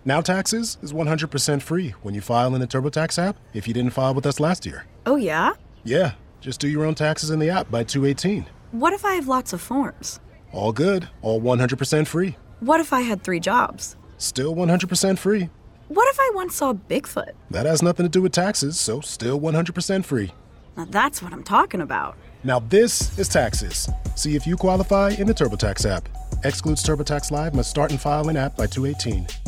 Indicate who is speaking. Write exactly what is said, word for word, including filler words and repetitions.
Speaker 1: Now Taxes is one hundred percent free when you file in the TurboTax app if you didn't file with us last year.
Speaker 2: Oh, yeah?
Speaker 1: Yeah, just do your own taxes in the app by two eighteen.
Speaker 2: What if I have lots of forms?
Speaker 1: All good, all one hundred percent free.
Speaker 2: What if I had three jobs?
Speaker 1: Still one hundred percent free.
Speaker 2: What if I once saw Bigfoot?
Speaker 1: That has nothing to do with taxes, so still one hundred percent free.
Speaker 2: Now that's what I'm talking about.
Speaker 1: Now this is Taxes. See if you qualify in the TurboTax app. Excludes TurboTax Live, must start and file in app by two eighteen.